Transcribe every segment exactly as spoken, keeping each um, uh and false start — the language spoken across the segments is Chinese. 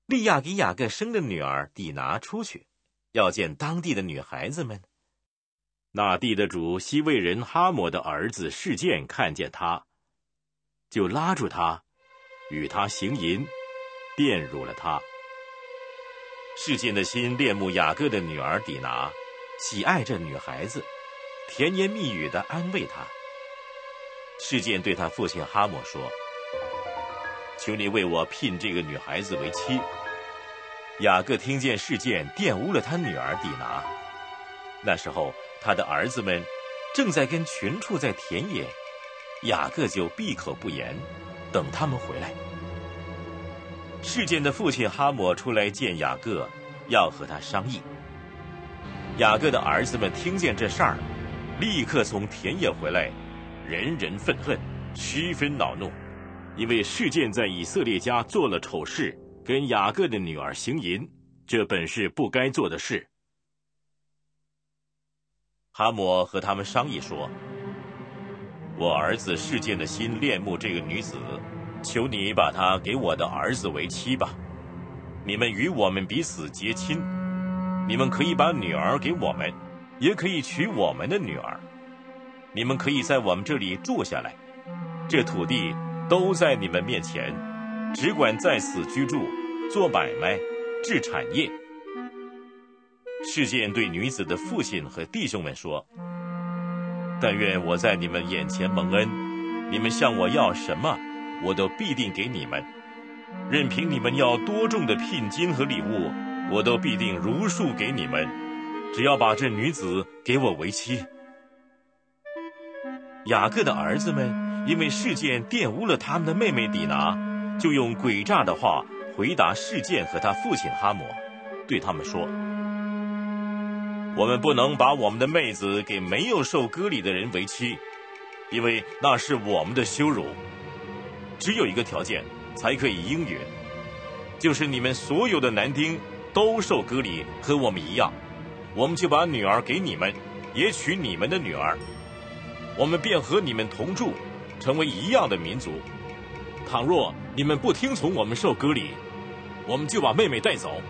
利亚给雅各生的女儿底拿出去，要见当地的女孩子们。那地的主西魏人哈抹的儿子示剑看见他，就拉住他，与他行淫，玷辱了他。示剑的心恋慕雅各的女儿底拿，喜爱这女孩子，甜言蜜语地安慰她。示剑对他父亲哈抹说：求你为我聘这个女孩子为妻。雅各听见示剑玷污了他女儿底拿，那时候他的儿子们正在跟群畜在田野，雅各就闭口不言，等他们回来。示剑的父亲哈抹出来见雅各，要和他商议。雅各的儿子们听见这事儿，立刻从田野回来，人人愤恨，十分恼怒，因为示剑在以色列家做了丑事，跟雅各的女儿行淫，这本是不该做的事。哈抹和他们商议说：我儿子示剑的心恋慕这个女子，求你把她给我的儿子为妻吧。你们与我们彼此结亲，你们可以把女儿给我们，也可以娶我们的女儿。你们可以在我们这里住下来，这土地都在你们面前，只管在此居住，做买卖，治产业。示剑对女子的父亲和弟兄们说：但愿我在你们眼前蒙恩，你们向我要什么，我都必定给你们。任凭你们要多重的聘金和礼物，我都必定如数给你们，只要把这女子给我为妻。雅各的儿子们因为示剑玷污了他们的妹妹底拿，就用诡诈的话回答示剑和他父亲哈抹，对他们说：我们不能把我们的妹子给没有受割礼的人为妻，因为那是我们的羞辱。只有一个条件才可以应允，就是你们所有的男丁都受割礼，和我们一样，我们就把女儿给你们，也娶你们的女儿，我们便和你们同住，成为一样的民族。倘若你们不听从我们受割礼，我们就把妹妹带走。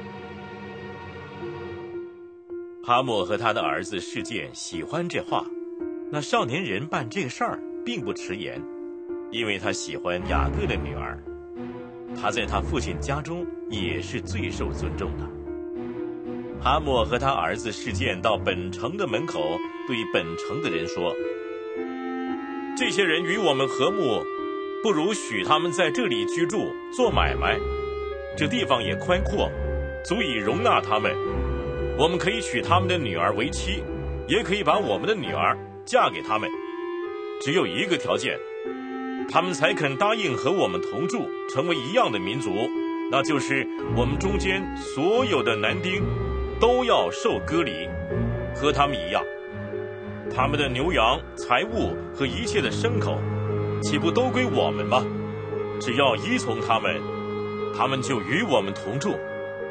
哈抹和他的儿子示剑喜欢这话，那少年人办这个事儿并不迟延，因为他喜欢雅各的女儿，他在他父亲家中也是最受尊重的。哈抹和他儿子示剑到本城的门口，对本城的人说：这些人与我们和睦，不如许他们在这里居住，做买卖，这地方也宽阔，足以容纳他们。我们可以娶他们的女儿为妻，也可以把我们的女儿嫁给他们。只有一个条件，他们才肯答应和我们同住，成为一样的民族，那就是我们中间所有的男丁都要受割礼，和他们一样。他们的牛羊、财物和一切的牲口，岂不都归我们吗？只要依从他们，他们就与我们同住。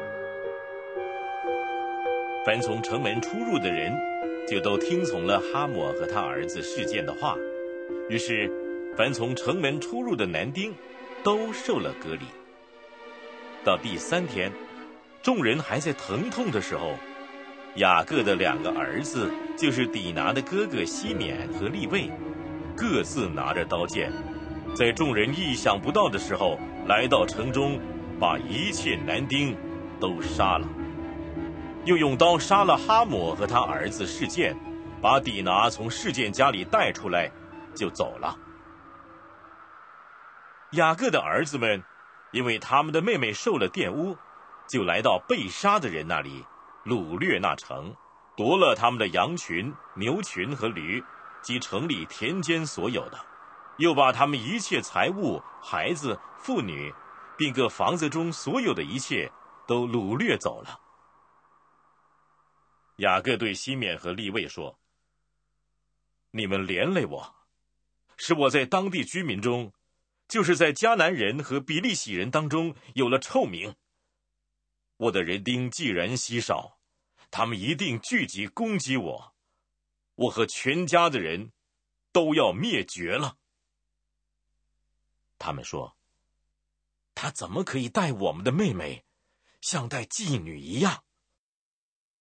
凡从城门出入的人，就都听从了哈抹和他儿子示剑的话。于是，凡从城门出入的男丁，都受了割礼。到第三天，众人还在疼痛的时候，雅各的两个儿子，就是底拿的哥哥西缅和利未，各自拿着刀剑，在众人意想不到的时候，来到城中，把一切男丁都杀了。又用刀杀了哈抹和他儿子示剑，把底拿从示剑家里带出来，就走了。雅各的儿子们因为他们的妹妹受了玷污，就来到被杀的人那里，掳掠那城，夺了他们的羊群、牛群和驴，及城里田间所有的，又把他们一切财物、孩子、妇女，并各房子中所有的一切都掳掠走了。雅各对西缅和利未说：你们连累我，使我在当地居民中，就是在迦南人和比利洗人当中有了臭名。我的人丁既然稀少，他们一定聚集攻击我，我和全家的人都要灭绝了。他们说： 他怎么可以待我们的妹妹像待妓女一样？